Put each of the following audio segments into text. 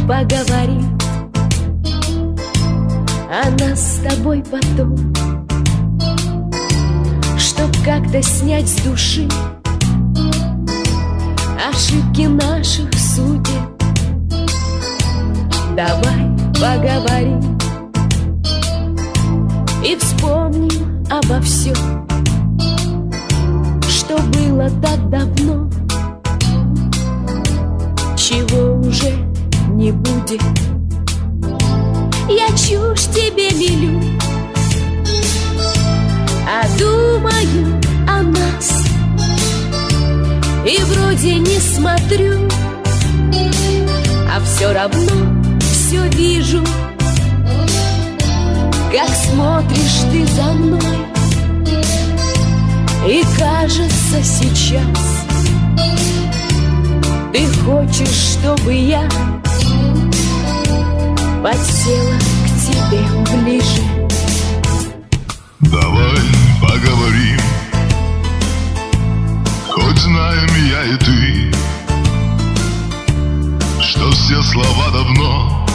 поговорим о нас с тобой потом, чтоб как-то снять с души ошибки наших судеб. Давай поговорим и вспомним обо всем, что было так давно, чего уже не будет. Я чушь тебе велю, а думаю о нас, и вроде не смотрю, а все равно все вижу, как смотришь ты за мной. И кажется сейчас ты хочешь, чтобы я подсела к тебе ближе. Давай поговорим, хоть знаем я и ты, что все слова давно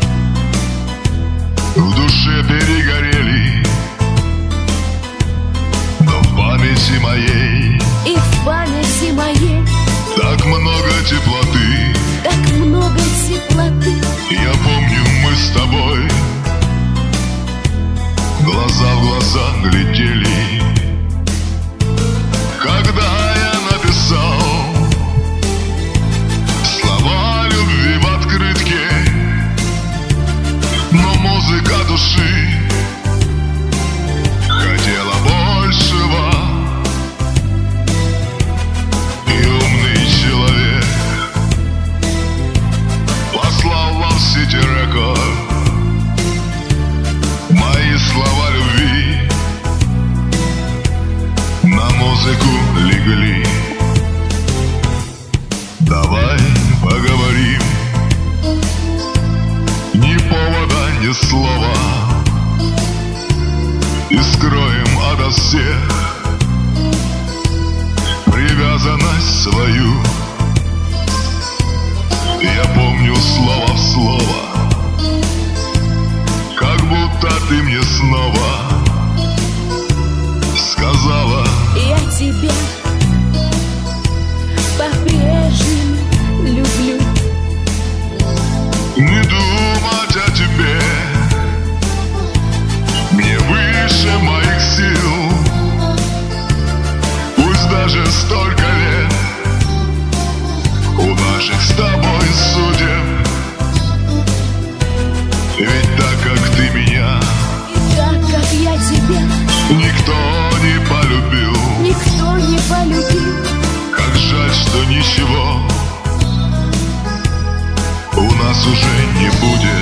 в душе перегорели, но в памяти моей, и в памяти моей так много теплоты, так много теплоты. Я помню, мы с тобой глаза в глаза глядели, когда я написал слова любви в открытке, но музыка души хотела большего, и умный человек послал вам City Record мои слова любви, на музыку легли. Давай поговорим, ни повода, ни слова, и скроем ото всех привязанность свою. Я помню слово в слово, как будто ты мне снова сказала: я тебя по-прежнему люблю. не думать о тебе мне выше моих сил. Пусть даже столько лет у наших с тобой судеб, ведь так, как ты меня, И так, как я тебя, никто не полюбил. никто не полюбил. Как жаль, что ничего у нас уже не будет.